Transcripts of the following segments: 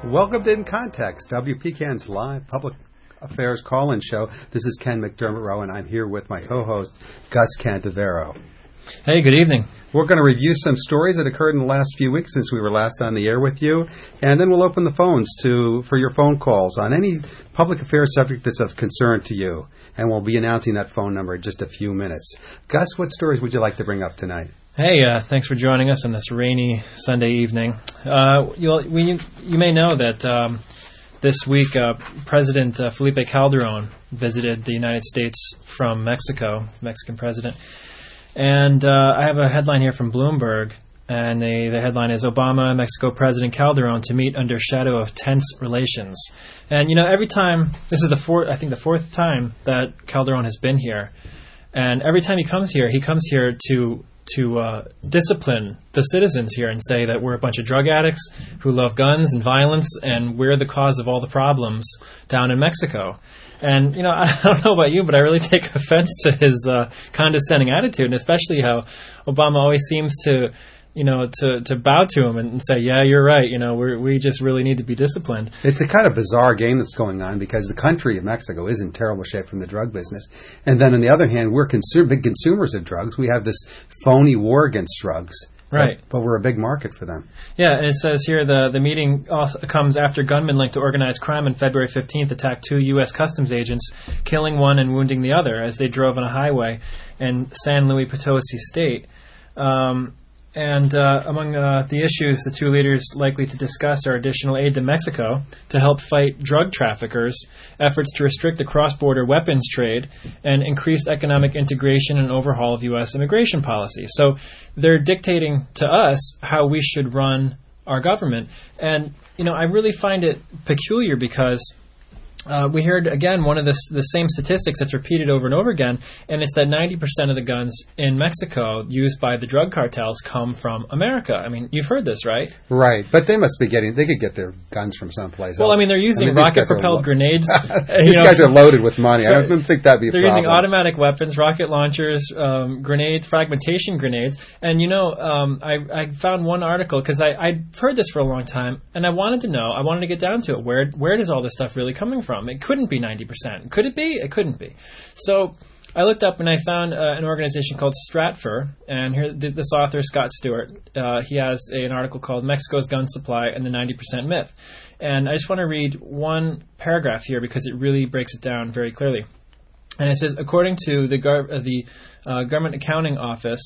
Welcome to In Context, WPCAN's live public affairs call-in show. This is Ken McDermott Rowe, and I'm here with my co-host, Gus Cantivero. Hey, good evening. We're going to review some stories that occurred in the last few weeks since we were last on the air with you, and then we'll open the phones for your phone calls on any public affairs subject that's of concern to you, and we'll be announcing that phone number in just a few minutes. Gus, what stories would you like to bring up tonight? Hey, thanks for joining us on this rainy Sunday evening. You may know that this week President Felipe Calderón visited the United States from Mexico, the Mexican president. And I have a headline here from Bloomberg, and the headline is Obama and Mexico President Calderón to meet under shadow of tense relations. And, every time, this is the fourth time that Calderón has been here. And every time he comes here to discipline the citizens here and say that we're a bunch of drug addicts who love guns and violence, and we're the cause of all the problems down in Mexico. And, I don't know about you, but I really take offense to his condescending attitude, and especially how Obama always seems to bow to him and say, yeah, you're right, we just really need to be disciplined. It's a kind of bizarre game that's going on because the country of Mexico is in terrible shape from the drug business. And then on the other hand, we're big consumers of drugs. We have this phony war against drugs. Right. But we're a big market for them. Yeah, and it says here the meeting also comes after gunmen linked to organized crime on February 15th attacked two U.S. Customs agents, killing one and wounding the other as they drove on a highway in San Luis Potosi State. Among the issues the two leaders likely to discuss are additional aid to Mexico to help fight drug traffickers, efforts to restrict the cross-border weapons trade, and increased economic integration and overhaul of U.S. immigration policy. So they're dictating to us how we should run our government. And, I really find it peculiar because we heard, again, one of the same statistics that's repeated over and over again, and it's that 90% of the guns in Mexico used by the drug cartels come from America. I mean, you've heard this, right? Right, but they could get their guns from someplace else. Well, they're using rocket-propelled grenades. These guys are loaded with money. I don't think that'd be a problem. They're using automatic weapons, rocket launchers, grenades, fragmentation grenades. And, I found one article, because I'd heard this for a long time, and I wanted to get down to it. Where does all this stuff really coming from? It couldn't be 90%. Could it be? It couldn't be. So I looked up and I found an organization called Stratfor, and here this author, Scott Stewart, he has an article called Mexico's Gun Supply and the 90% Myth. And I just want to read one paragraph here because it really breaks it down very clearly. And it says, according to the Government Accounting Office,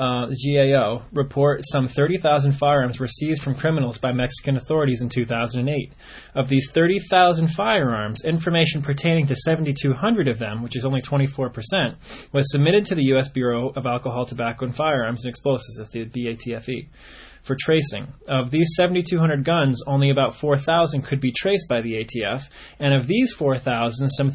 GAO, report some 30,000 firearms were seized from criminals by Mexican authorities in 2008. Of these 30,000 firearms, information pertaining to 7,200 of them, which is only 24%, was submitted to the U.S. Bureau of Alcohol, Tobacco, and Firearms and Explosives, that's the BATFE, for tracing. Of these 7,200 guns, only about 4,000 could be traced by the ATF, and of these 4,000, some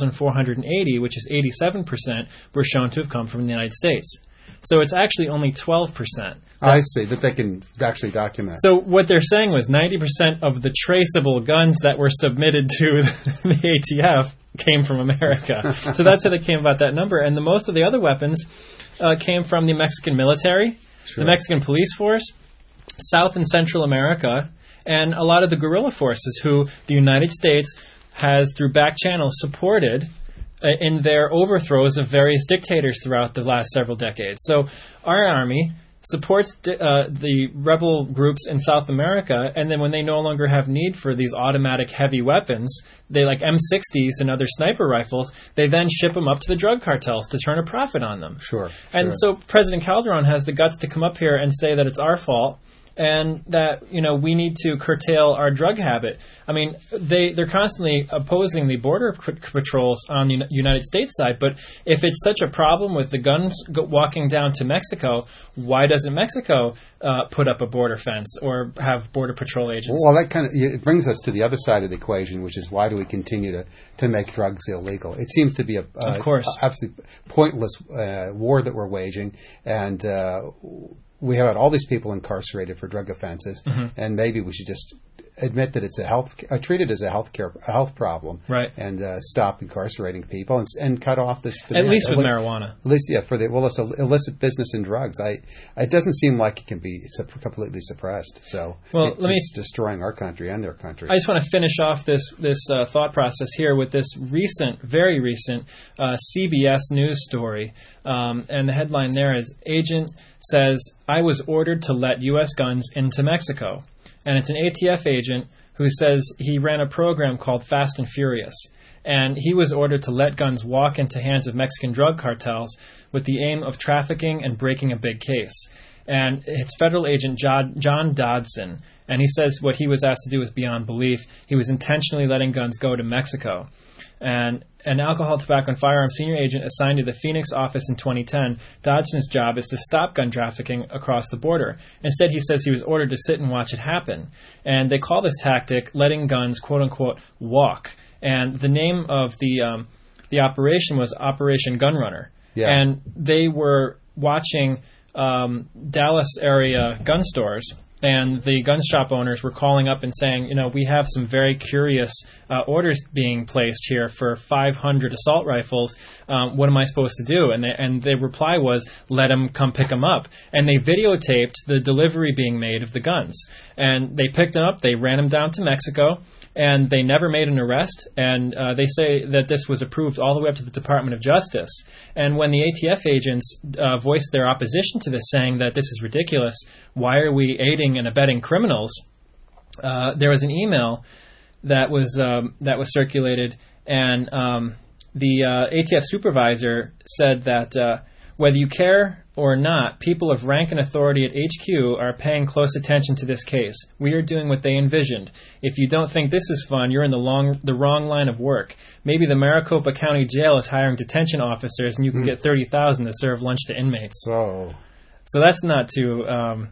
3,480, which is 87%, were shown to have come from the United States. So it's actually only 12%. I see, that they can actually document. So what they're saying was 90% of the traceable guns that were submitted to the ATF came from America. So that's how they came about that number. And most of the other weapons came from the Mexican military, the Mexican police force, South and Central America, and a lot of the guerrilla forces who the United States has, through back channels, supported in their overthrows of various dictators throughout the last several decades. So our army supports the rebel groups in South America, and then when they no longer have need for these automatic heavy weapons, they like M60s and other sniper rifles, they then ship them up to the drug cartels to turn a profit on them. Sure. And so President Calderón has the guts to come up here and say that it's our fault and that, we need to curtail our drug habit. I mean, they're constantly opposing the border patrols on the United States side, but if it's such a problem with the guns walking down to Mexico, why doesn't Mexico put up a border fence or have border patrol agents? Well, that it brings us to the other side of the equation, which is why do we continue to make drugs illegal? It seems to be a absolutely pointless war that we're waging, and we have all these people incarcerated for drug offenses, and maybe we should just admit that it's treat it as a health problem, right? And stop incarcerating people and cut off this demand. At least with marijuana. At least, yeah, for the illicit business in drugs. It doesn't seem like it can be completely suppressed. So it's destroying our country and their country. I just want to finish off this thought process here with this very recent CBS News story, and the headline there is "Agent says I was ordered to let U.S. guns into Mexico." And it's an ATF agent who says he ran a program called Fast and Furious. And he was ordered to let guns walk into hands of Mexican drug cartels with the aim of trafficking and breaking a big case. And it's federal agent John Dodson. And he says what he was asked to do was beyond belief. He was intentionally letting guns go to Mexico. And an alcohol, tobacco, and firearms senior agent assigned to the Phoenix office in 2010, Dodson's job is to stop gun trafficking across the border. Instead, he says he was ordered to sit and watch it happen. And they call this tactic letting guns, quote-unquote, walk. And the name of the operation was Operation Gunrunner. Yeah. And they were watching Dallas area gun stores, and the gun shop owners were calling up and saying, we have some very curious orders being placed here for 500 assault rifles. What am I supposed to do? And the reply was, let them come pick them up. And they videotaped the delivery being made of the guns. And they picked them up, they ran them down to Mexico, and they never made an arrest. And they say that this was approved all the way up to the Department of Justice. And when the ATF agents voiced their opposition to this, saying that this is ridiculous, why are we aiding and abetting criminals? There was an email that was circulated, and the ATF supervisor said that whether you care or not, people of rank and authority at HQ are paying close attention to this case. We are doing what they envisioned. If you don't think this is fun, you're in the wrong line of work. Maybe the Maricopa County Jail is hiring detention officers, and you can get $30,000 to serve lunch to inmates. So that's not too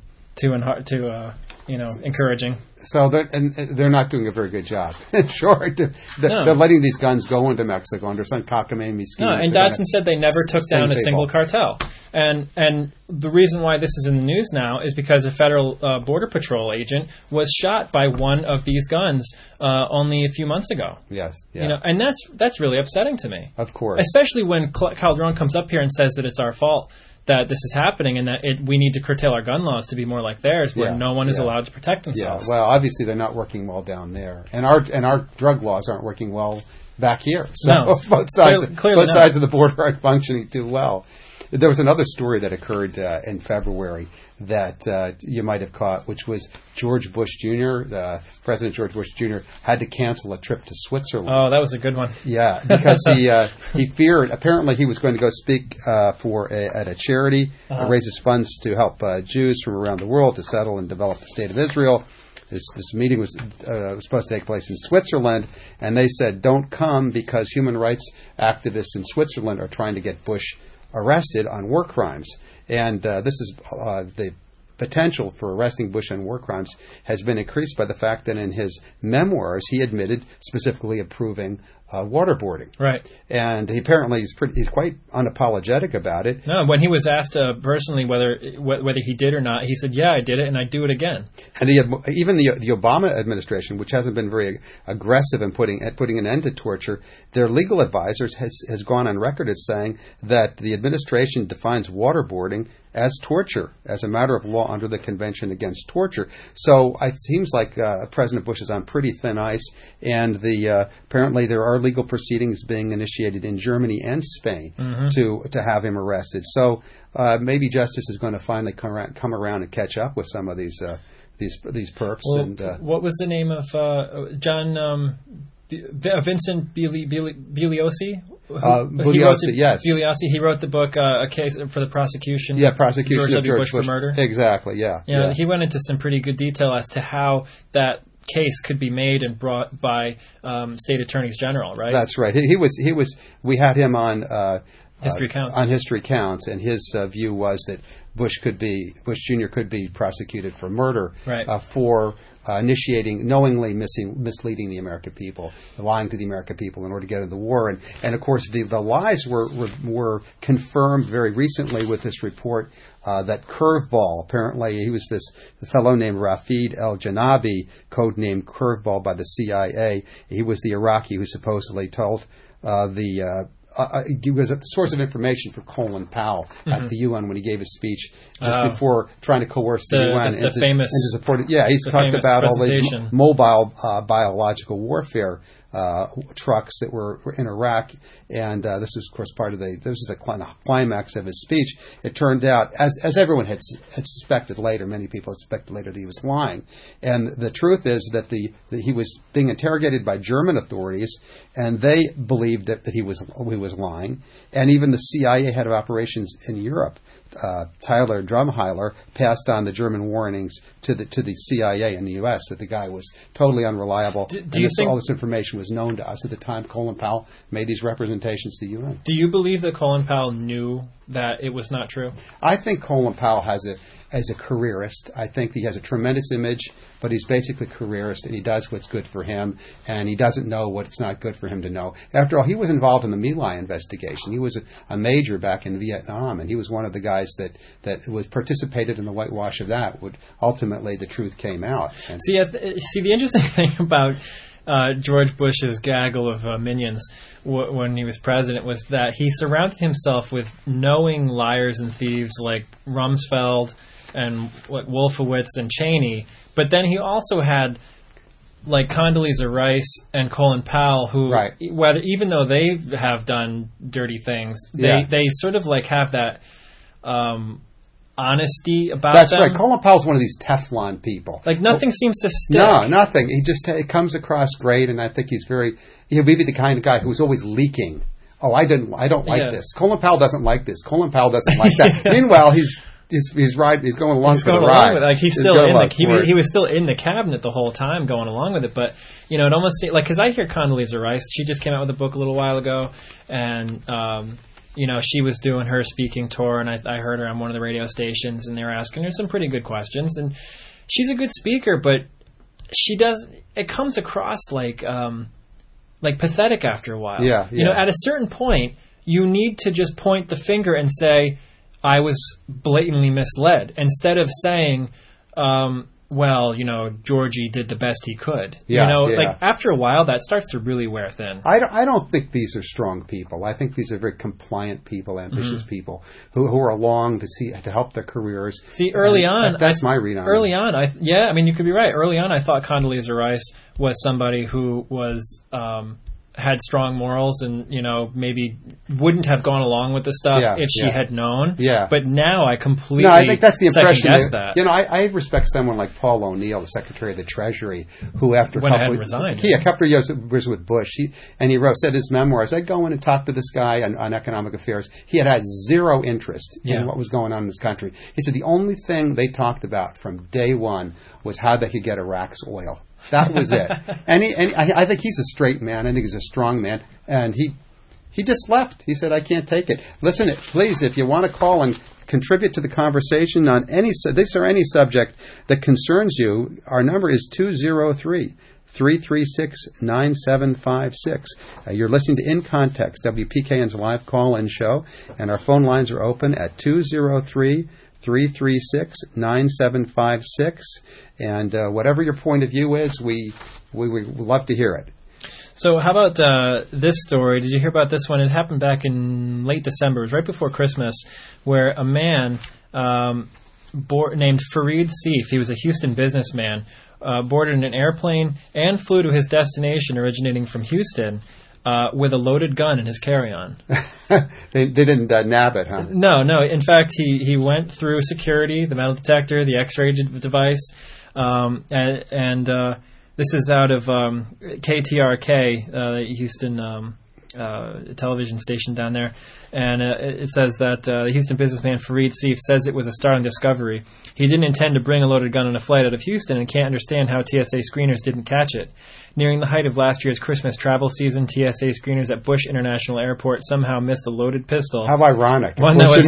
encouraging. So they're not doing a very good job. Sure, they're letting these guns go into Mexico under some cockamamie scheme. No, and Dodson said they never took down a single cartel. And the reason why this is in the news now is because a federal border patrol agent was shot by one of these guns only a few months ago. Yes, yeah. And that's really upsetting to me. Of course, especially when Calderon comes up here and says that it's our fault that this is happening, and that we need to curtail our gun laws to be more like theirs, where no one is allowed to protect themselves. Yeah. Well, obviously they're not working well down there, and our drug laws aren't working well back here. So both sides of the border aren't functioning too well. There was another story that occurred in February that you might have caught, which was George Bush Jr., President George Bush Jr. had to cancel a trip to Switzerland. Oh, that was a good one. Yeah, because he feared, apparently he was going to go speak at a charity that raises funds to help Jews from around the world to settle and develop the state of Israel. This meeting was supposed to take place in Switzerland, and they said, don't come because human rights activists in Switzerland are trying to get Bush arrested on war crimes. And this is the potential for arresting Bush on war crimes has been increased by the fact that in his memoirs he admitted specifically approving waterboarding. Right. And he apparently he's quite unapologetic about it. No, when he was asked personally whether he did or not, he said, "Yeah, I did it, and I do it again." And even the Obama administration, which hasn't been very aggressive in putting an end to torture, their legal advisors has gone on record as saying that the administration defines waterboarding as torture, as a matter of law under the Convention Against Torture. So it seems like President Bush is on pretty thin ice, and apparently there are legal proceedings being initiated in Germany and Spain to have him arrested. So maybe justice is going to finally come around and catch up with some of these perps. Well, and what was the name of John Vincent Bugliosi? Bugliosi, yes. Bugliosi. He wrote the book, A Case for the Prosecution. Yeah, prosecution George of George Bush for murder. Exactly. Yeah. He went into some pretty good detail as to how that case could be made and brought by state attorneys general. Right. That's right. He was. We had him on History counts. On history counts, and his view was that Bush Jr. could be prosecuted for murder for knowingly misleading the American people, lying to the American people in order to get into the war. And of course, the lies were confirmed very recently with this report that Curveball, apparently he was the fellow named Rafid El-Janabi, codenamed Curveball by the CIA. He was the Iraqi who supposedly told he was a source of information for Colin Powell at the UN when he gave his speech just before trying to coerce the UN into supporting. Yeah, he's talked about all these mobile biological warfare trucks that were in Iraq, and this was, of course, this is the climax of his speech. It turned out, as everyone had suspected later, many people had suspected later, that he was lying. And the truth is that he was being interrogated by German authorities, and they believed that he was lying. And even the CIA head of operations in Europe, Tyler Drumheiler, passed on the German warnings to the CIA in the U.S. that the guy was totally unreliable. All this information was known to us at the time Colin Powell made these representations to the UN. Do you believe that Colin Powell knew that it was not true? I think Colin Powell as a careerist. I think he has a tremendous image, but he's basically a careerist, and he does what's good for him, and he doesn't know what's not good for him to know. After all, he was involved in the My Lai investigation. He was a major back in Vietnam, and he was one of the guys that was participated in the whitewash of that. Ultimately, the truth came out. See, the interesting thing about George Bush's gaggle of minions when he was president was that he surrounded himself with knowing liars and thieves like Rumsfeld and Wolfowitz and Cheney, but then he also had like Condoleezza Rice and Colin Powell, who, even though they have done dirty things, they sort of like have that honesty about them. That's right. Colin Powell's one of these Teflon people. Like nothing seems to stick. No, nothing. It comes across great, and I think he's maybe the kind of guy who's always leaking. Oh, I don't like this. Colin Powell doesn't like this. Colin Powell doesn't like that. Meanwhile, he's going along for the ride. Like he was still in the cabinet the whole time going along with it. But it almost seemed like, because I hear Condoleezza Rice, she just came out with a book a little while ago, and she was doing her speaking tour, and I heard her on one of the radio stations, and they were asking her some pretty good questions, and she's a good speaker, but it comes across like pathetic after a while. Yeah. At a certain point, you need to just point the finger and say, I was blatantly misled, instead of saying, Georgie did the best he could. Like after a while, that starts to really wear thin. I don't think these are strong people. I think these are very compliant people, ambitious people who are along to help their careers. See, early on, that's my read on it. Early on, you could be right. Early on, I thought Condoleezza Rice was somebody who was had strong morals and maybe wouldn't have gone along with the stuff if she had known. Yeah. But now I completely I think that's the impression. That. I respect someone like Paul O'Neill, the Secretary of the Treasury, who after resigned. A couple of years was with Bush. He said his memoirs, I'd go in and talk to this guy on economic affairs. He had zero interest in what was going on in this country. He said the only thing they talked about from day one was how they could get Iraq's oil. That was it. And I think he's a straight man. I think he's a strong man. And he just left. He said, I can't take it. Listen, please, if you want to call and contribute to the conversation on any subject that concerns you, our number is 203-336-9756. You're listening to In Context, WPKN's live call-in show, and our phone lines are open at 203-336-9756. And whatever your point of view is, we would love to hear it. So how about this story? Did you hear about this one? It happened back in late December. It was right before Christmas, where a man named Fareed Seif, he was a Houston businessman, boarded an airplane and flew to his destination originating from Houston with a loaded gun in his carry-on. They didn't nab it, huh? No. In fact, he went through security, the metal detector, the X-ray device, and this is out of KTRK, Houston television station down there, and it says that the Houston businessman Fareed Seif says it was a startling discovery. He didn't intend to bring a loaded gun on a flight out of Houston and can't understand how TSA screeners didn't catch it. Nearing the height of last year's Christmas travel season, TSA screeners at Bush International Airport somehow missed a loaded pistol. How ironic. One that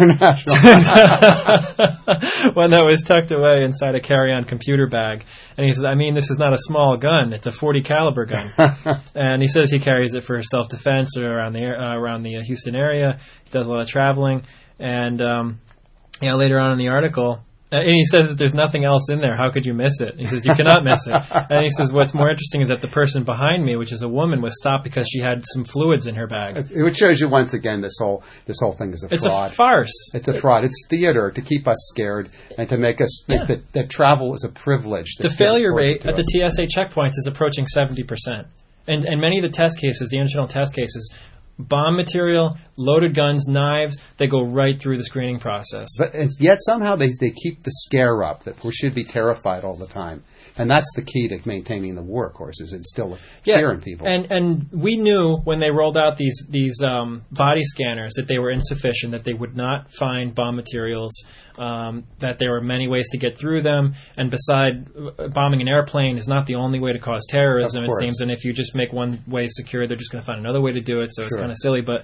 was tucked away inside a carry-on computer bag. And he says, I mean, this is not a small gun. It's a .40 caliber gun. And he says he carries it for self-defense around the Houston area. He does a lot of traveling. And later on in the article, and he says that there's nothing else in there. How could you miss it? He says, you cannot miss it. And he says, what's more interesting is that the person behind me, which is a woman, was stopped because she had some fluids in her bag. It shows you once again this whole thing is a fraud. It's a farce. It's a fraud. It's theater to keep us scared and to make us think that travel is a privilege. The failure rate at the TSA checkpoints is approaching 70%. And many of the test cases, the internal test cases, bomb material, loaded guns, knives, they go right through the screening process. But yet somehow they keep the scare up that we should be terrified all the time. And that's the key to maintaining the war, of course, is instill fear in people. And we knew when they rolled out these body scanners that they were insufficient, that they would not find bomb materials, that there were many ways to get through them. And beside bombing an airplane is not the only way to cause terrorism, it seems. And if you just make one way secure, they're just going to find another way to do it. So it's kind of silly. But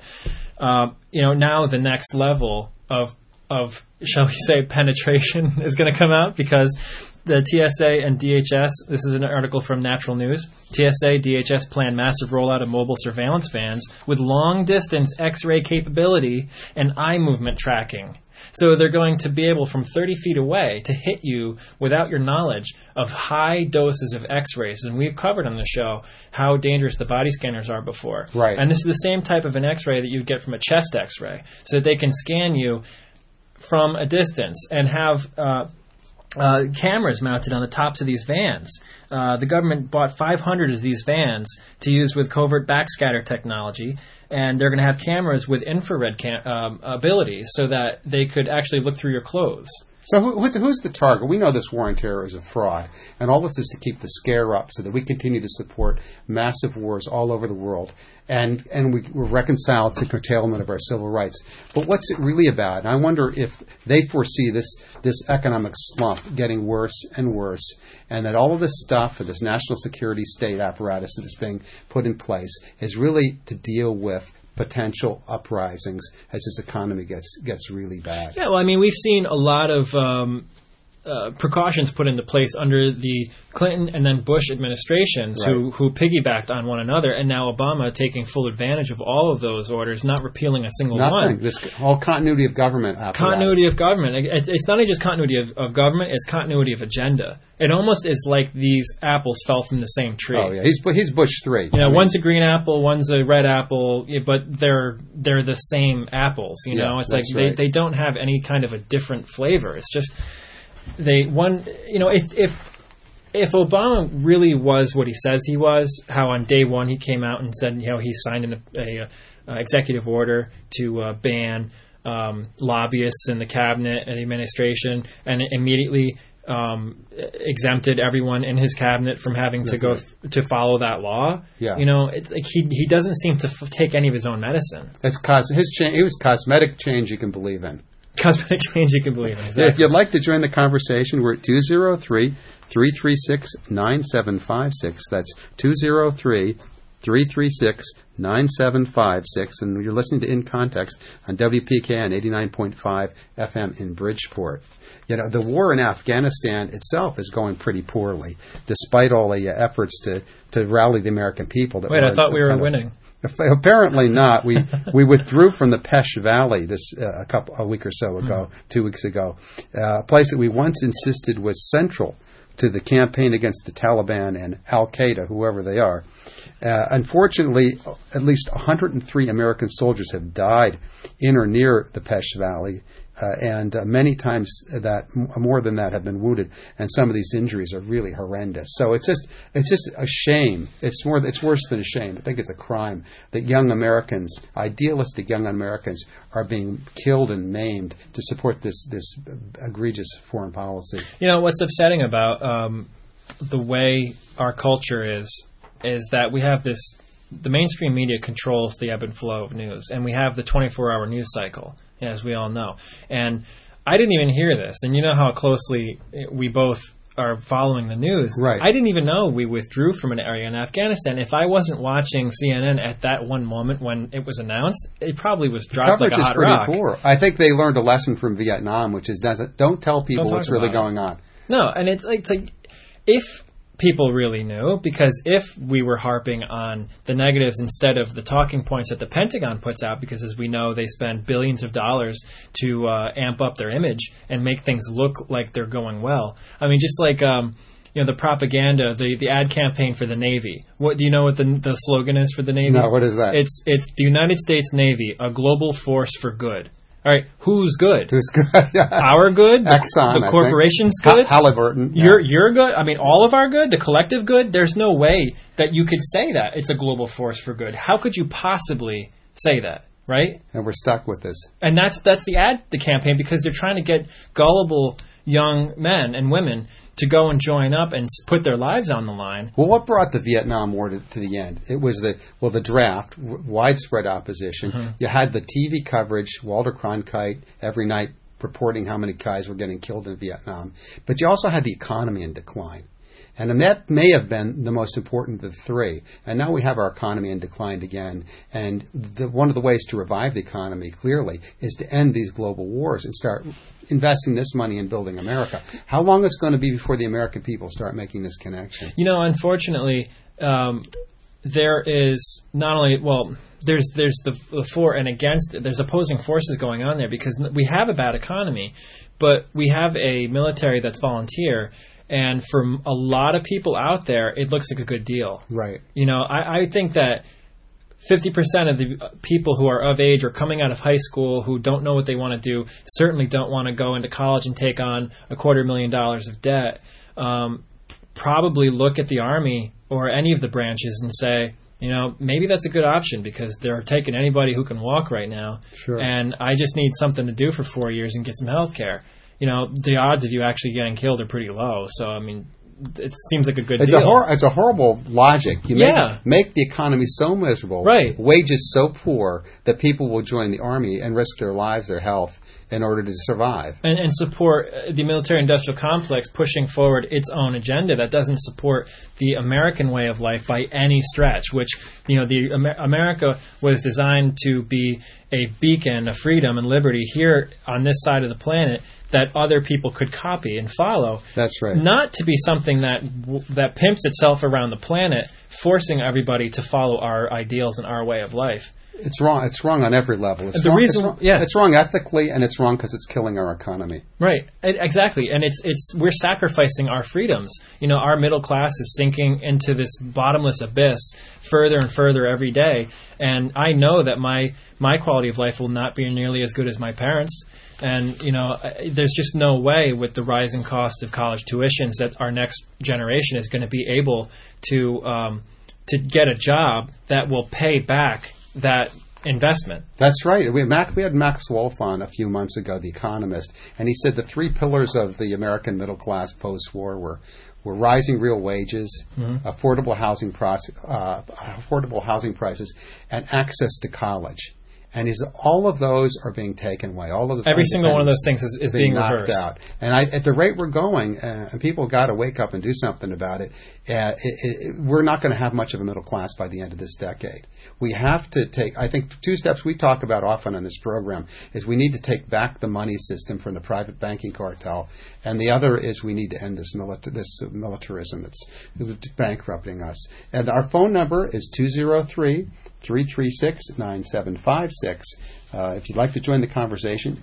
now the next level of shall we say penetration is going to come out, because the TSA and DHS, this is an article from Natural News, TSA, DHS plan massive rollout of mobile surveillance vans with long-distance X-ray capability and eye movement tracking. So they're going to be able from 30 feet away to hit you without your knowledge of high doses of X-rays. And we've covered on the show how dangerous the body scanners are before. Right. And this is the same type of an X-ray that you get from a chest X-ray, so that they can scan you from a distance and have cameras mounted on the tops of these vans. The government bought 500 of these vans to use with covert backscatter technology, and they're going to have cameras with infrared abilities so that they could actually look through your clothes. So who's the target? We know this war on terror is a fraud, and all this is to keep the scare up so that we continue to support massive wars all over the world, and we're reconciled to curtailment of our civil rights. But what's it really about? And I wonder if they foresee this economic slump getting worse and worse, and that all of this stuff, this national security state apparatus that is being put in place, is really to deal with potential uprisings as this economy gets really bad. Yeah, well, I mean, we've seen a lot of precautions put into place under the Clinton and then Bush administrations, right, who piggybacked on one another, and now Obama taking full advantage of all of those orders, not repealing a single one. This whole continuity of government apparatus. Continuity of government. It's not only just continuity of government, it's continuity of agenda. It almost is like these apples fell from the same tree. Oh, yeah. He's Bush 3. One's a green apple, one's a red apple, but they're the same apples. It's like right. they don't have any kind of a different flavor. It's just if Obama really was what he says he was, how on day one he came out and said, he signed an executive order to ban lobbyists in the cabinet and the administration, and immediately exempted everyone in his cabinet from having to go to follow that law. Yeah. It's like he doesn't seem to take any of his own medicine. It was cosmetic change you can believe in. Cosmetic change you can believe in. Exactly. If you'd like to join the conversation, we're at 203-336-9756. That's 203-336-9756. And you're listening to In Context on WPKN 89.5 FM in Bridgeport. The war in Afghanistan itself is going pretty poorly, despite all the efforts to rally the American people. I thought we were winning. Apparently not. We withdrew from the Pesh Valley a week or so ago, 2 weeks ago, a place that we once insisted was central to the campaign against the Taliban and Al-Qaeda, whoever they are. Unfortunately, at least 103 American soldiers have died in or near the Pesh Valley, and many times more than that have been wounded, and some of these injuries are really horrendous. So it's just a shame. It's worse than a shame. I think it's a crime that young Americans, idealistic young Americans, are being killed and maimed to support this egregious foreign policy. What's upsetting about the way our culture is that we have this the mainstream media controls the ebb and flow of news, and we have the 24-hour news cycle, as we all know. And I didn't even hear this, and you know how closely we both are following the news. Right. I didn't even know we withdrew from an area in Afghanistan. If I wasn't watching CNN at that one moment when it was announced, it probably was dropped like a hot rock. Coverage is pretty poor. I think they learned a lesson from Vietnam, which is don't tell people what's really going on. No, and it's like if people really knew, because if we were harping on the negatives instead of the talking points that the Pentagon puts out, because as we know, they spend billions of dollars to amp up their image and make things look like they're going well. I mean, just like the propaganda, the ad campaign for the Navy. What do you know what the slogan is for the Navy? No, what is that? It's the United States Navy, a global force for good. All right, who's good? Who's good? Our good? Exxon, the corporation's good? Halliburton. Yeah. You're good? I mean, all of our good? The collective good? There's no way that you could say that it's a global force for good. How could you possibly say that, right? And we're stuck with this. And that's the campaign, because they're trying to get gullible young men and women to go and join up and put their lives on the line. Well, what brought the Vietnam War to the end? It was the draft, widespread opposition. Mm-hmm. You had the TV coverage, Walter Cronkite every night reporting how many guys were getting killed in Vietnam. But you also had the economy in decline. And that may have been the most important of the three. And now we have our economy in decline again. And one of the ways to revive the economy, clearly, is to end these global wars and start investing this money in building America. How long is it going to be before the American people start making this connection? Unfortunately, there is not only, there's the for and against it. There's opposing forces going on there, because we have a bad economy, but we have a military that's volunteer. And for a lot of people out there, it looks like a good deal. Right. I think that 50% of the people who are of age or coming out of high school who don't know what they want to do certainly don't want to go into college and take on $250,000 of debt. Probably look at the Army or any of the branches and say, maybe that's a good option, because they're taking anybody who can walk right now. Sure. And I just need something to do for 4 years and get some health care. The odds of you actually getting killed are pretty low. So, I mean, it seems like a good deal. It's a horrible logic. You make the economy so miserable, right? Wages so poor that people will join the Army and risk their lives, their health, in order to survive. And support the military-industrial complex pushing forward its own agenda that doesn't support the American way of life by any stretch, which, America was designed to be a beacon of freedom and liberty here on this side of the planet that other people could copy and follow. That's right. Not to be something that pimps itself around the planet, forcing everybody to follow our ideals and our way of life. It's wrong. It's wrong on every level. It's wrong ethically, and it's wrong because it's killing our economy. Right. Exactly. And we're sacrificing our freedoms. Our middle class is sinking into this bottomless abyss further and further every day. And I know that my quality of life will not be nearly as good as my parents'. And, there's just no way with the rising cost of college tuitions that our next generation is going to be able to get a job that will pay back that investment. That's right. We had Max Wolf on a few months ago, the economist, and he said the three pillars of the American middle class post-war were rising real wages, mm-hmm. affordable housing prices, and access to college. And all of those are being taken away. All of those every single one of those things is being knocked reversed out. And at the rate we're going, and people got to wake up and do something about it. We're not going to have much of a middle class by the end of this decade. We have to take. I think 2 steps we talk about often on this program is we need to take back the money system from the private banking cartel, and the other is we need to end this militarism that's bankrupting us. And our phone number is 203-336-9756. If you'd like to join the conversation,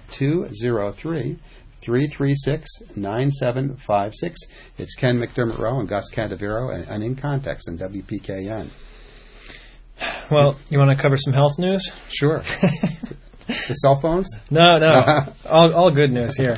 203-336-9756. It's Ken McDermott Rowe and Gus Candavero and In Context on WPKN. Well, you want to cover some health news? Sure. The cell phones? No. all good news here.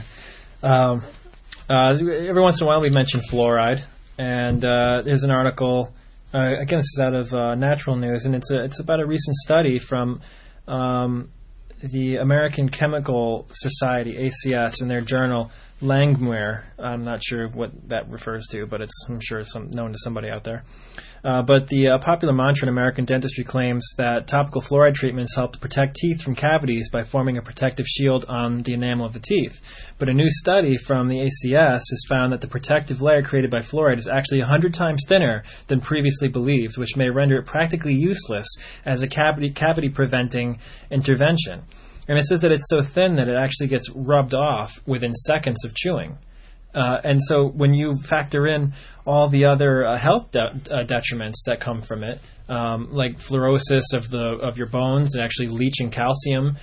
Every once in a while we mention fluoride, and there's an article. Again, this is out of Natural News, and it's about a recent study from the American Chemical Society, ACS, in their journal, Langmuir. I'm not sure what that refers to, but I'm sure it's known to somebody out there. But the popular mantra in American dentistry claims that topical fluoride treatments help to protect teeth from cavities by forming a protective shield on the enamel of the teeth. But a new study from the ACS has found that the protective layer created by fluoride is actually 100 times thinner than previously believed, which may render it practically useless as a cavity-preventing intervention. And it says that it's so thin that it actually gets rubbed off within seconds of chewing. And so when you factor in all the other health detriments that come from it, like fluorosis of your bones and actually leaching calcium,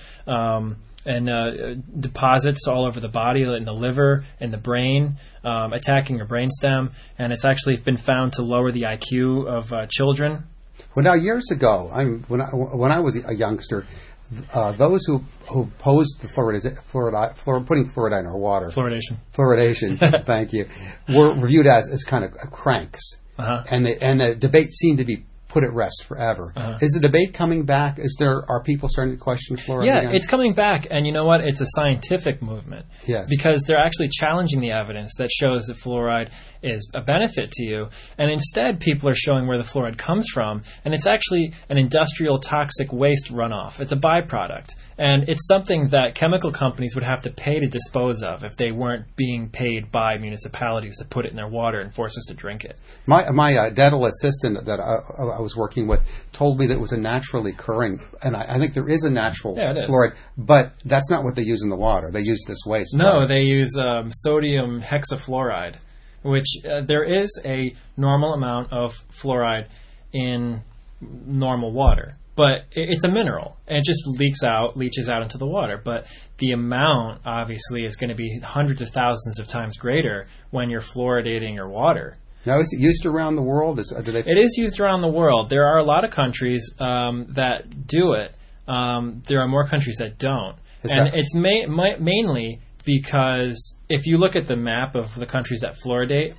and deposits all over the body, in the liver, in the brain, attacking your brainstem, and it's actually been found to lower the IQ of children. Well, now years ago, when I was a youngster, those who opposed the putting fluoride in our water, fluoridation, thank you, were viewed as kind of cranks, and the debate seemed to be put at rest forever. Is the debate coming back? Are people starting to question fluoride? Yeah, again? It's coming back, and you know what? It's a scientific movement. Yes. Because they're actually challenging the evidence that shows that fluoride is a benefit to you, and instead people are showing where the fluoride comes from, and it's actually an industrial toxic waste runoff. It's a byproduct, and it's something that chemical companies would have to pay to dispose of if they weren't being paid by municipalities to put it in their water and force us to drink it. My dental assistant that I was working with told me that it was a naturally occurring, and I think there is a natural fluoride, but that's not what they use in the water. They use this waste. No, they use sodium hexafluoride, which there is a normal amount of fluoride in normal water, but it's a mineral, and it just leaches out into the water. But the amount, obviously, is going to be hundreds of thousands of times greater when you're fluoridating your water. Now, is it used around the world? It is used around the world. There are a lot of countries that do it. There are more countries that don't. It's mainly because if you look at the map of the countries that fluoridate,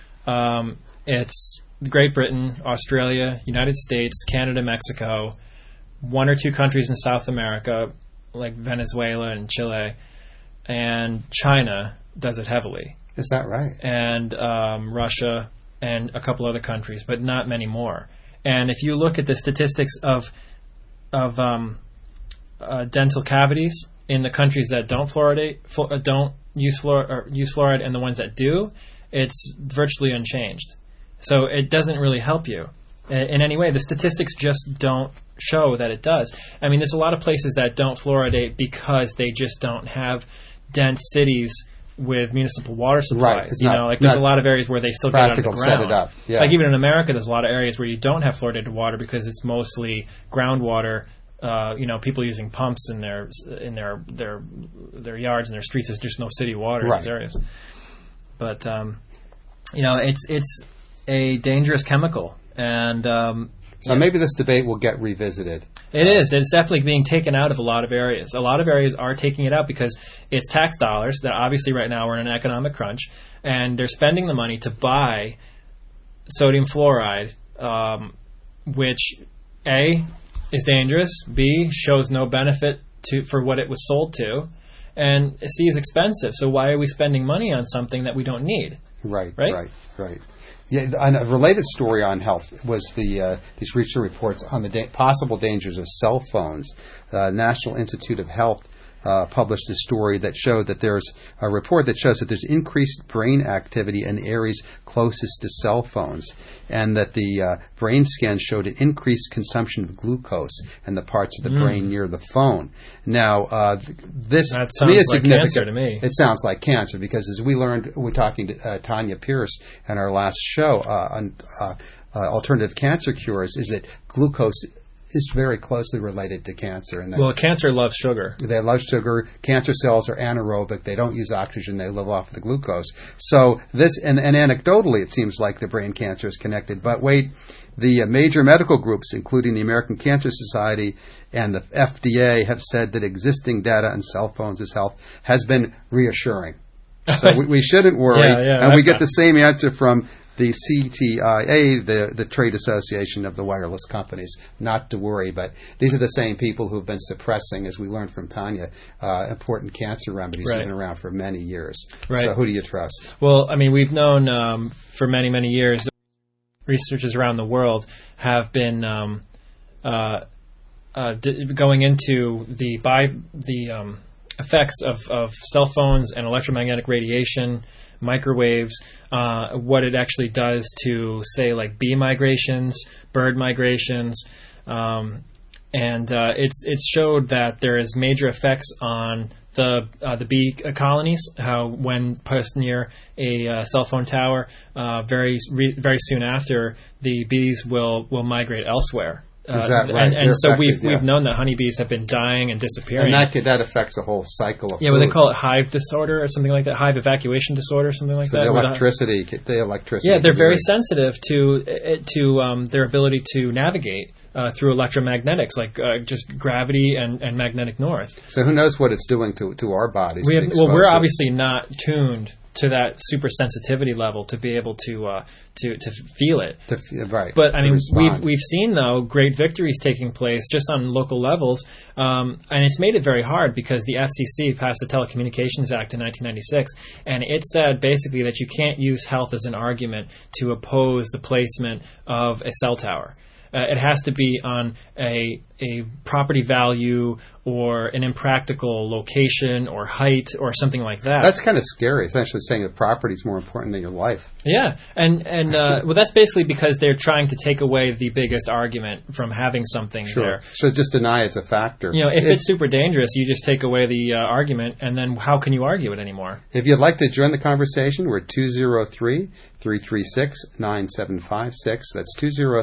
it's Great Britain, Australia, United States, Canada, Mexico, one or two countries in South America, like Venezuela and Chile, and China does it heavily. Is that right? And Russia and a couple other countries, but not many more. And if you look at the statistics of dental cavities in the countries that don't fluoridate, don't use fluoride, and the ones that do, it's virtually unchanged. So it doesn't really help you in any way. The statistics just don't show that it does. I mean, there's a lot of places that don't fluoridate because they just don't have dense cities with municipal water supplies. Right. There's a lot of areas where they still get it on the ground. Set it up. Yeah. Like even in America, there's a lot of areas where you don't have fluoridated water because it's mostly groundwater. People using pumps in their yards and their streets. There's just no city water in those areas. But it's a dangerous chemical, and so maybe this debate will get revisited. It is. It's definitely being taken out of a lot of areas. A lot of areas are taking it out because it's tax dollars that obviously right now we're in an economic crunch, and they're spending the money to buy sodium fluoride, which A, is dangerous, B, shows no benefit for what it was sold to, and C, is expensive. So why are we spending money on something that we don't need? Right. Yeah, and a related story on health was these recent reports on the possible dangers of cell phones. National Institute of Health published a story that showed that there's a report that shows that there's increased brain activity in the areas closest to cell phones, and that the brain scans showed an increased consumption of glucose in the parts of the brain near the phone. Now, this that to me is like significant. Cancer to me. It sounds like cancer because, as we learned, we're talking to Tanya Pierce in our last show on alternative cancer cures, is that glucose is very closely related to cancer. And cancer loves sugar. They love sugar. Cancer cells are anaerobic. They don't use oxygen. They live off the glucose. So this, and anecdotally, it seems like the brain cancer is connected. But wait, the major medical groups, including the American Cancer Society and the FDA, have said that existing data on cell phones as health has been reassuring. So we shouldn't worry. And we get the same answer from the CTIA, the Trade Association of the Wireless Companies, not to worry. But these are the same people who have been suppressing, as we learned from Tanya, important cancer remedies that have been around for many years. Right. So who do you trust? Well, I mean, we've known for many, many years, researchers around the world have been going into the effects of cell phones and electromagnetic radiation, microwaves, what it actually does to, say, like bee migrations, bird migrations, and it's showed that there is major effects on the bee colonies. How when placed near a cell phone tower, very soon after, the bees will migrate elsewhere. Is that right? And so we've known that honeybees have been dying and disappearing. And that affects a whole cycle of food. What they call it, hive disorder or something like that, hive evacuation disorder, something like that. The electricity. Yeah, they're very sensitive to their ability to navigate through electromagnetics, like just gravity and magnetic north. So who knows what it's doing to our bodies? We're obviously not tuned to that super sensitivity level to be able to feel it. Right. But I mean, we've seen though great victories taking place just on local levels, and it's made it very hard because the FCC passed the Telecommunications Act in 1996, and it said basically that you can't use health as an argument to oppose the placement of a cell tower. It has to be on a property value or an impractical location or height or something like that. That's kind of scary, essentially saying that property is more important than your life. Yeah, and well, that's basically because they're trying to take away the biggest argument from having something there. So just deny it's a factor. If it's super dangerous, you just take away the argument, and then how can you argue it anymore? If you'd like to join the conversation, we're 203-336-9756. That's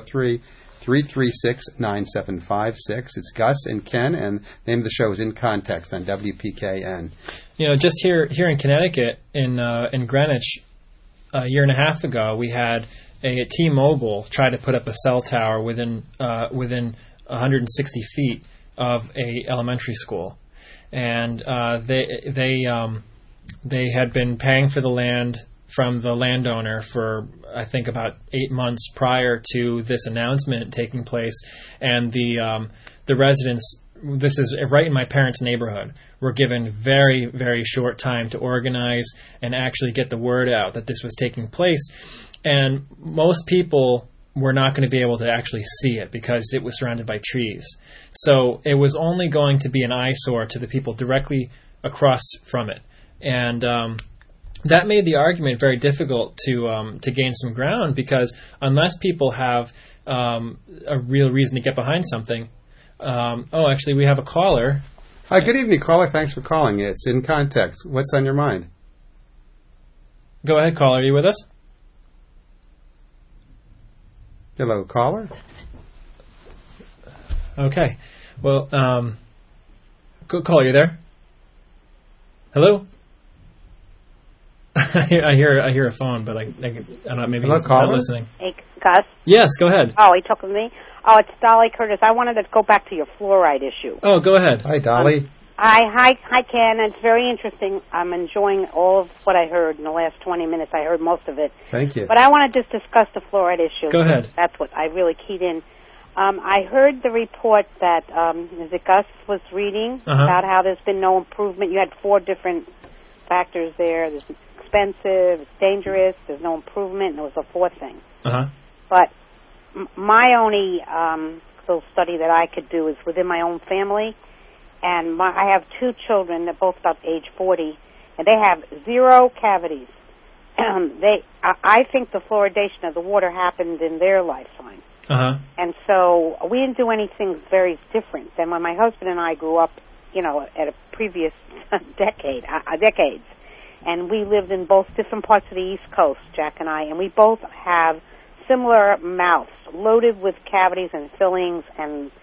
203-336-9756. It's Gus and Ken, and the name of the show is In Context on WPKN. Just here in Connecticut, in Greenwich, a year and a half ago, we had a T-Mobile try to put up a cell tower within 160 feet of a elementary school, and they had been paying for the land from the landowner for, I think, about 8 months prior to this announcement taking place, and the residents, this is right in my parents' neighborhood, were given very, very short time to organize and actually get the word out that this was taking place, and most people were not going to be able to actually see it because it was surrounded by trees. So it was only going to be an eyesore to the people directly across from it, and that made the argument very difficult to gain some ground, because unless people have a real reason to get behind something. Actually, we have a caller. Hi, good evening, caller. Thanks for calling. It's In Context. What's on your mind? Go ahead, caller. Are you with us? Hello, caller. Okay. Well, good call. Are you there? Hello? I hear a phone, but I don't know, maybe he's not listening. Hey, Gus? Yes, go ahead. Oh, he talking to me? Oh, it's Dolly Curtis. I wanted to go back to your fluoride issue. Oh, go ahead. Hi, Dolly. Hi, Ken. It's very interesting. I'm enjoying all of what I heard in the last 20 minutes. I heard most of it. Thank you. But I want to just discuss the fluoride issue. Go ahead. That's what I really keyed in. I heard the report that Gus was reading about how there's been no improvement. You had 4 different factors there. There's expensive, it's dangerous, there's no improvement, and there was a 4th thing. But my only little study that I could do is within my own family, and I have 2 children, they're both about age 40, and they have 0 cavities. I think the fluoridation of the water happened in their lifetime. And so we didn't do anything very different than when my husband and I grew up, at a previous decades. And we lived in both different parts of the East Coast, Jack and I, and we both have similar mouths loaded with cavities and fillings and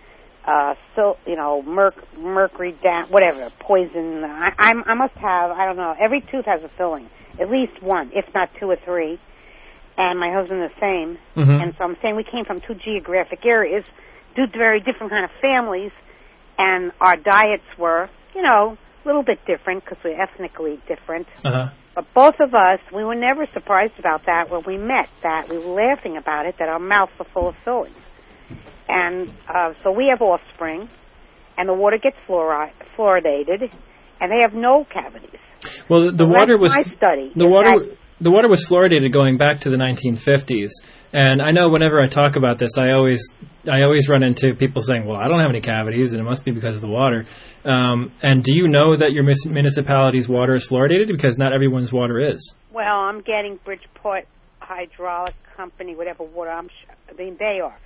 mercury, whatever, poison. I must have, I don't know, every tooth has a filling, at least one, if not 2 or 3. And my husband the same. And so I'm saying we came from 2 geographic areas, 2 very different kind of families, and our diets were, a little bit different because we're ethnically different. But But both of us, we were never surprised about that when we met, that we were laughing about it, that our mouths were full of fillings. And so we have offspring, and the water gets fluoridated, and they have no cavities. Well, the water was my study. The water was fluoridated going back to the 1950s. And I know whenever I talk about this, I always run into people saying, well, I don't have any cavities, and it must be because of the water. And do you know that your municipality's water is fluoridated? Because not everyone's water is. Well, I'm getting Bridgeport Hydraulic Company, whatever water they are.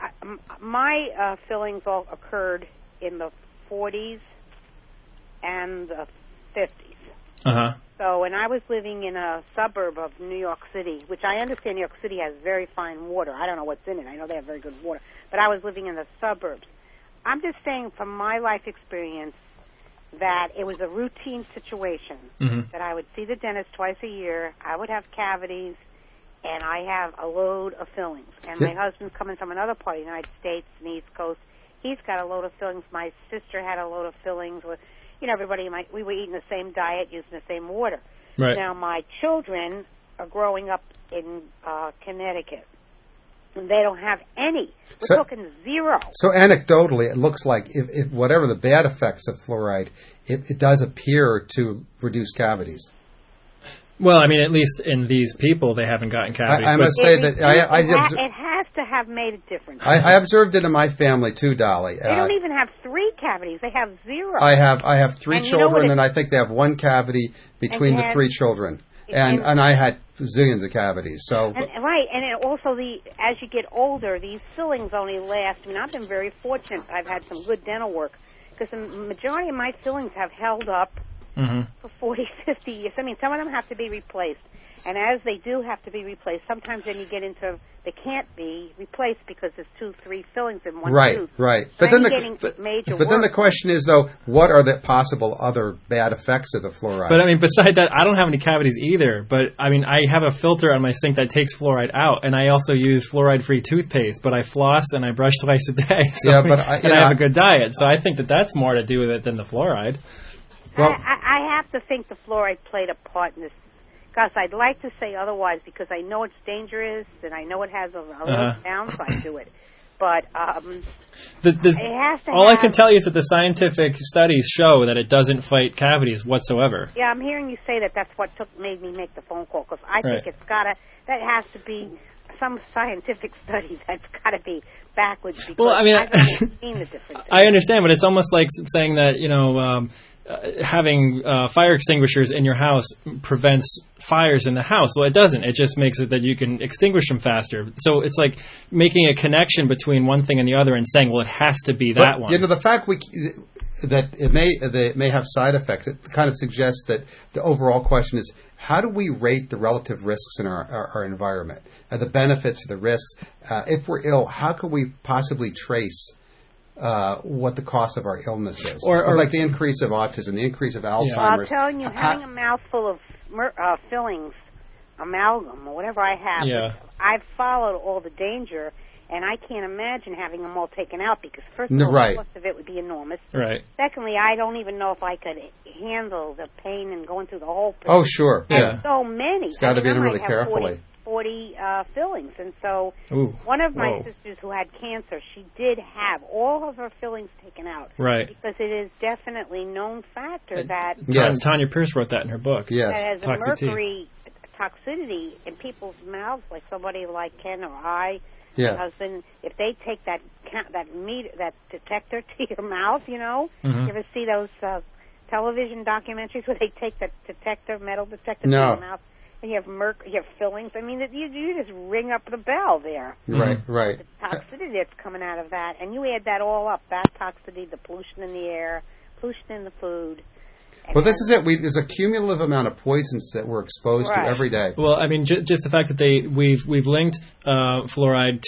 My fillings all occurred in the 40s and the 50s. Uh-huh. So when I was living in a suburb of New York City, which I understand New York City has very fine water. I don't know what's in it. I know they have very good water. But I was living in the suburbs. I'm just saying from my life experience that it was a routine situation, that I would see the dentist twice a year. I would have cavities, and I have a load of fillings. And my husband's coming from another part of the United States, the East Coast. He's got a load of fillings. My sister had a load of fillings. Everybody, we were eating the same diet, using the same water. Right. Now, my children are growing up in Connecticut, and they don't have any. We're talking zero. So anecdotally, it looks like if whatever the bad effects of fluoride, it does appear to reduce cavities. Well, I mean, at least in these people, they haven't gotten cavities. I must say that it has to have made a difference. I observed it in my family too, Dolly. They don't even have 3 cavities; they have 0. I have 3 children, and I think they have 1 cavity between the 3 children. And I had zillions of cavities. So right, and it also as you get older, these fillings only last. I mean, I've been very fortunate. I've had some good dental work because the majority of my fillings have held up for 40, 50 years. I mean, some of them have to be replaced. And as they do have to be replaced, sometimes then you get into they can't be replaced because there's 2, 3 fillings in one tooth. Right. But then the question is, though, what are the possible other bad effects of the fluoride? But I mean, beside that, I don't have any cavities either. But I mean, I have a filter on my sink that takes fluoride out, and I also use fluoride-free toothpaste. But I floss and I brush twice a day. So I have a good diet. So I think that's more to do with it than the fluoride. Well, I have to think the fluoride played a part in this. Gosh, I'd like to say otherwise because I know it's dangerous and I know it has a little downside to it. But it has to all I can tell you is that the scientific studies show that it doesn't fight cavities whatsoever. Yeah, I'm hearing you say that's what made me make the phone call because I think that has to be some scientific study that's got to be backwards because well, I mean, I've seen the difference. I understand, but it's almost like saying that, having fire extinguishers in your house prevents fires in the house. Well, it doesn't. It just makes it that you can extinguish them faster. So it's like making a connection between one thing and the other and saying, well, it has to be that one. The fact that it may have side effects, it kind of suggests that the overall question is, how do we rate the relative risks in our environment? The benefits, the risks. If we're ill, how can we possibly trace what the cost of our illness is, or like the increase of autism, the increase of Alzheimer's. Well, I'm telling you, having a mouthful of fillings, amalgam, or whatever I have, I've followed all the danger, and I can't imagine having them all taken out because, first of all, the cost of it would be enormous. Right. Secondly, I don't even know if I could handle the pain and going through the whole thing. Oh, sure. And so many. It's got to be done really carefully. 40 fillings, and so one of my sisters who had cancer, she did have all of her fillings taken out, right? Because it is definitely known factor that Tanya Pierce wrote that in her book. Yes, that has a mercury toxicity in people's mouths, like somebody like Ken or my husband. If they take that detector to your mouth, you ever see those television documentaries where they take the metal detector to your mouth? And you have fillings. I mean, you just ring up the bell there. Right. The toxicity that's coming out of that. And you add that all up, that toxicity, the pollution in the air, pollution in the food. Well, this is it. There's a cumulative amount of poisons that we're exposed to every day. Well, I mean, just the fact that we've linked fluoride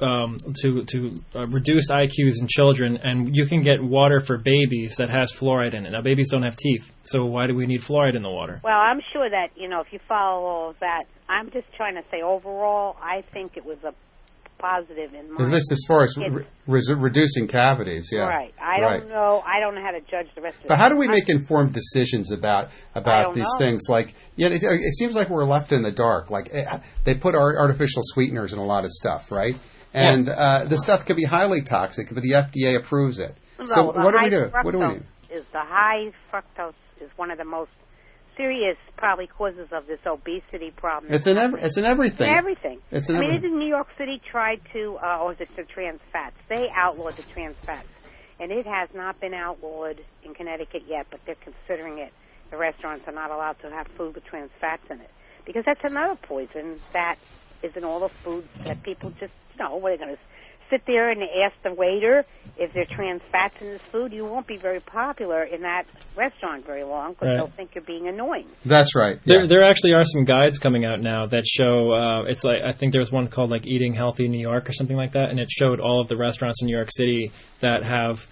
to reduced IQs in children, and you can get water for babies that has fluoride in it. Now, babies don't have teeth, so why do we need fluoride in the water? Well, I'm sure that if you follow all of that, I'm just trying to say overall, I think it was a positive in mind. This as far as reducing cavities, yeah. Right. I don't know how to judge the rest of it. But how do we make informed decisions about these things? Like, it seems like we're left in the dark. Like, they put artificial sweeteners in a lot of stuff, right? And the stuff could be highly toxic, but the FDA approves it. So what do we do? What do we do? The high fructose is one of the most serious probably causes of this obesity problem. It's in everything. It's in everything. Everything. New York City tried to, or is it the trans fats? They outlawed the trans fats, and it has not been outlawed in Connecticut yet, but they're considering it. The restaurants are not allowed to have food with trans fats in it, because that's another poison that is in all the foods that people just, what are they going to sit there and ask the waiter if there are trans fats in this food? You won't be very popular in that restaurant very long because they'll think you're being annoying. That's right. There actually are some guides coming out now that show, it's like, I think there was one called like Eating Healthy New York or something like that, and it showed all of the restaurants in New York City that have,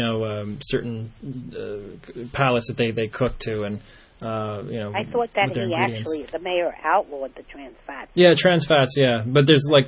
certain palates that they cook to, and I thought that the mayor outlawed the trans fats. Yeah, trans fats, yeah. But there's like,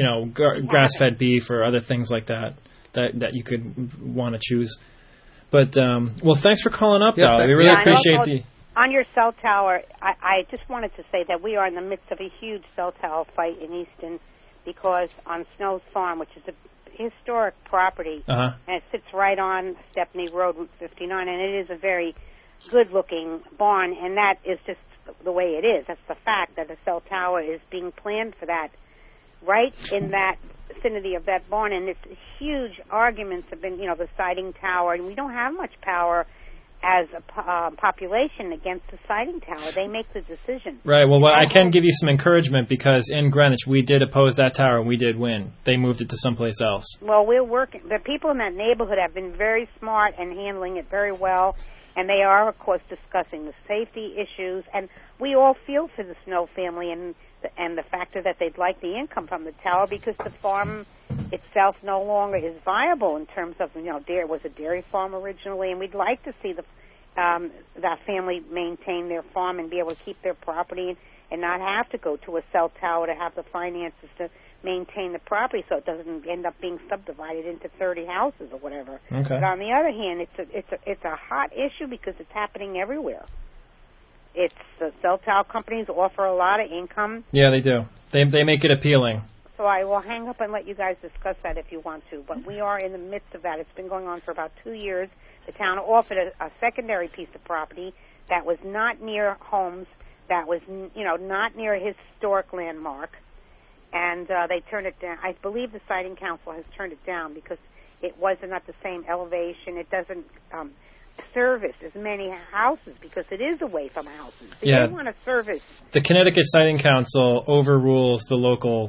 grass-fed beef or other things like that you could want to choose. But, well, thanks for calling up, Dolly. We really appreciate On your cell tower, I just wanted to say that we are in the midst of a huge cell tower fight in Easton because on Snow's Farm, which is a historic property, and it sits right on Stepney Road, Route 59, and it is a very good-looking barn, and that is just the way it is. That's the fact that the cell tower is being planned for that, right in that vicinity of that barn, and it's huge arguments have been, the siding tower, and we don't have much power as a population against the siding tower. They make the decision. Right. Well, I can give you some encouragement because in Greenwich we did oppose that tower and we did win. They moved it to someplace else. Well, we're working. The people in that neighborhood have been very smart and handling it very well. And they are, of course, discussing the safety issues. And we all feel for the Snow family and the factor that they'd like the income from the tower because the farm itself no longer is viable in terms of, there was a dairy farm originally, and we'd like to see that family maintain their farm and be able to keep their property and not have to go to a cell tower to have the finances to maintain the property so it doesn't end up being subdivided into 30 houses or whatever. Okay. But on the other hand, it's a hot issue because it's happening everywhere. It's the cell tower companies offer a lot of income. Yeah, they do. They make it appealing. So I will hang up and let you guys discuss that if you want to. But we are in the midst of that. It's been going on for about 2 years. The town offered a secondary piece of property that was not near homes, that was not near a historic landmark, and they turned it down. I believe the Siting Council has turned it down because it wasn't at the same elevation. It doesn't service as many houses because it is away from houses. So yeah. They want to service. The Connecticut Siting Council overrules the local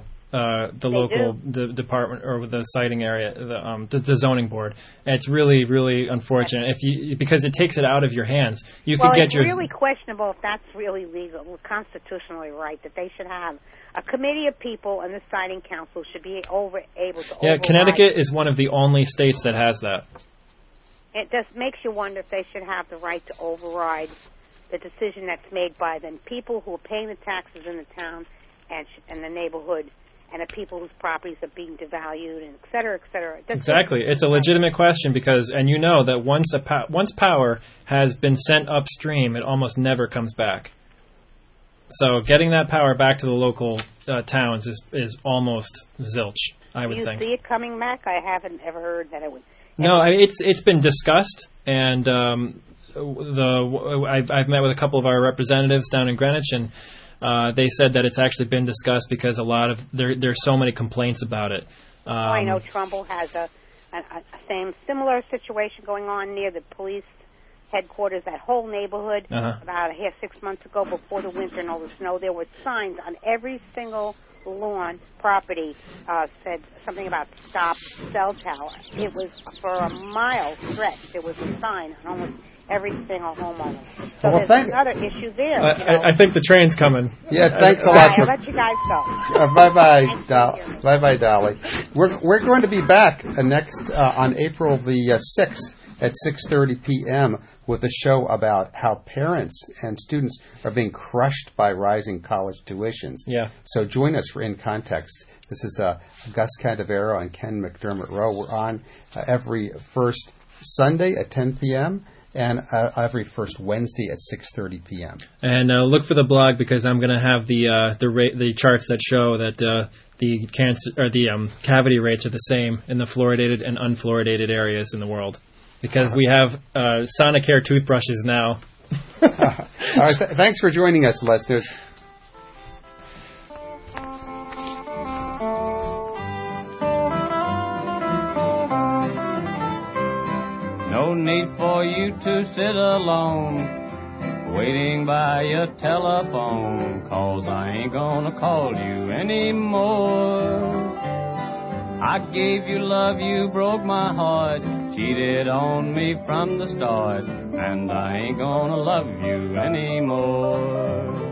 department or the siting area, the zoning board. And it's really, really unfortunate because it takes it out of your hands. It's really questionable if that's really legal, constitutionally right, that they should have a committee of people and the Siting Council should be able to override. Connecticut is one of the only states that has that. It just makes you wonder if they should have the right to override the decision that's made by the people who are paying the taxes in the town and the neighborhood and the people whose properties are being devalued, and et cetera, et cetera. Exactly. It's a legitimate question because, and you know that once power has been sent upstream, it almost never comes back. So getting that power back to the local towns is almost zilch, I would think. Do you see it coming back? I haven't ever heard that it would. No, it's been discussed, and I've met with a couple of our representatives down in Greenwich, and they said that it's actually been discussed because there's so many complaints about it. I know Trumbull has a similar situation going on near the police headquarters. That whole neighborhood, about 6 months ago, before the winter and all the snow, there were signs on every single lawn property said something about stop cell tower. It was for a mile stretch. There was a sign on almost every single homeowner. So there's another issue there. I think the train's coming. Yeah, thanks a lot. I'll let you guys go. Bye-bye, Bye-bye, Dolly. We're going to be back next on April the 6th at 6:30 p.m. with a show about how parents and students are being crushed by rising college tuitions. Yeah. So join us for In Context. This is Gus Candavero and Ken McDermott Rowe. We're on every first Sunday at 10 p.m. and every first Wednesday at 6:30 p.m. And look for the blog, because I'm going to have the charts that show that the cancer or the cavity rates are the same in the fluoridated and unfluoridated areas in the world, because we have Sonicare toothbrushes now. All right, thanks for joining us, listeners. No need for you to sit alone, waiting by your telephone, 'cause I ain't gonna call you anymore. I gave you love, you broke my heart, cheated on me from the start, and I ain't gonna love you anymore.